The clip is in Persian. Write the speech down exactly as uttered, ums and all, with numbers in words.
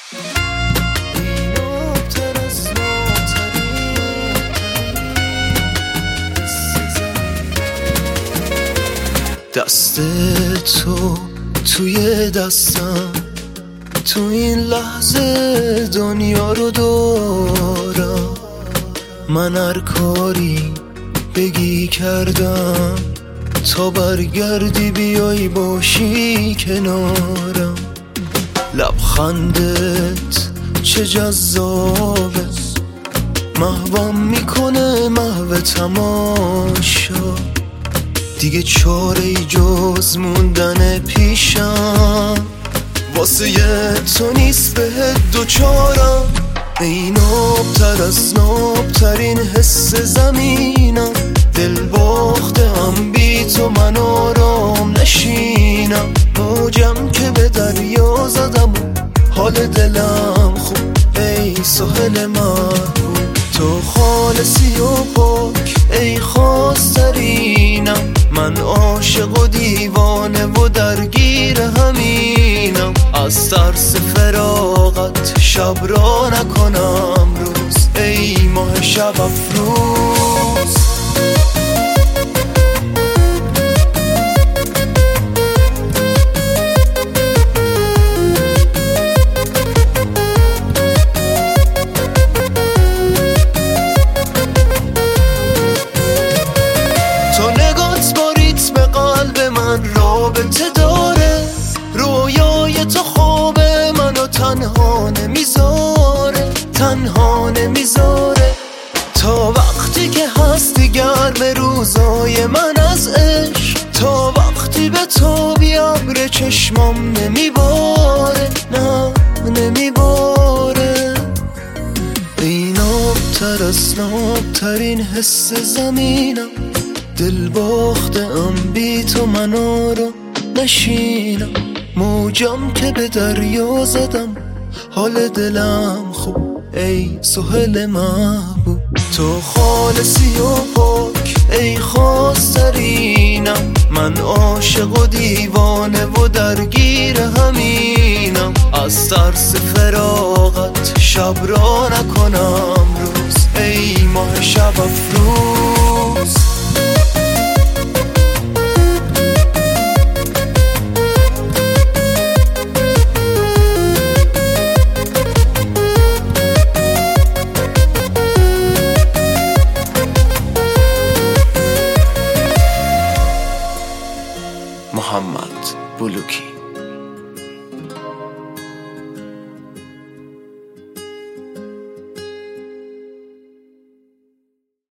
دست تو توی دستم، تو این لحظه دنیا رو دارم. من هر کاری بگی کردم تا برگردی بیای باشی کنارم. لبخندت چه جذابه، محوم میکنه محو تماشا. دیگه چاره جز موندن پیشم، واسه تو نیست بهت دوچارم. ای نابتر از نابترین حس زمینم، دل باختم بی تو من آرام نشینم. موجم که به دریا زدم و حال دلم خوب، ای ساحل محبوب. تو خالصی و پاک ای خواسترینم، من عاشق و دیوانه و درگیر همینم. از ترس فراقت شب را نکنم روز، ای ماه شب افروز. تو نگات با ریتم قلب من رابطه داره، رویای تو خواب منو تنها نمیذاره، تنها نمیذاره. تا وقتی که هستی گرم روزای من از عشق، تا وقتی به تو بیابر چشمام نمیباره، نه نمیباره. ای نابتر از نابترین حس زمینم، دل باختم بی تو من آرام نشینم. موجم که به دریا زدم حال دلم خوب، ای ساحل محبوب. تو خالصی و پاک ای خواسترینم، من عاشق و دیوانه و درگیر همینم. از ترس فراقت شب را نکنم روز، ای ماه شب افروز.